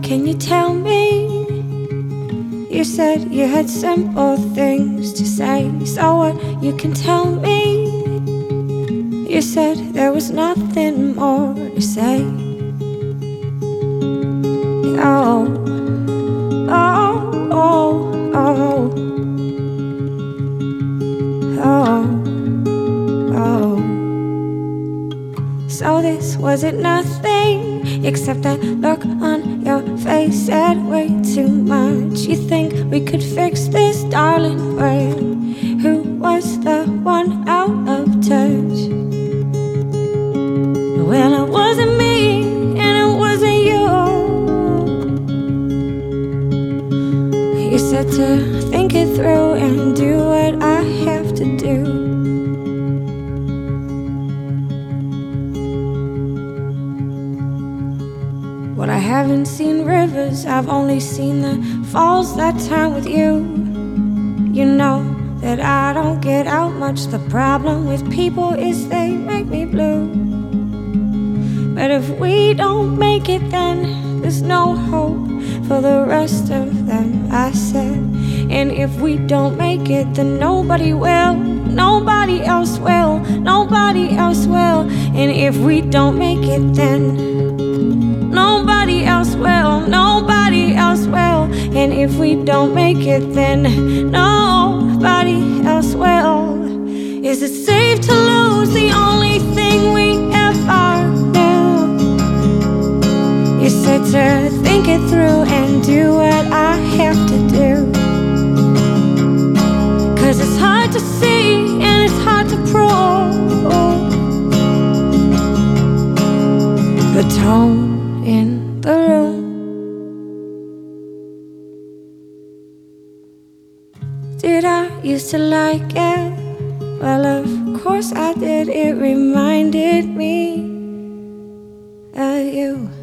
can you tell me? You said you had simple things to say, so what you can tell me? You said there was nothing more to say. Oh, oh, oh, oh, oh, oh. So this wasn't nothing except that look on your face said way too much. You think we could fix this, darling? Wait, who was the one out of touch? Well, it wasn't me and it wasn't you. You said to think it through and do what I have to do. Well, I haven't seen rivers, I've only seen the falls that time with you. You know that I don't get out much. The problem with people is they make me blue. But if we don't make it, then there's no hope for the rest of them, I said. And if we don't make it, then nobody will. Nobody else will. Nobody else will. And if we don't make it, then nobody else will. Nobody else will. And if we don't make it, then nobody else will. Is it safe to lose the only thing we ever knew? You said to think it through and do what I have to do. 'Cause it's hard to see and it's hard to prove the tone in the room. Did I used to like it? Well, of course I did. It reminded me of you.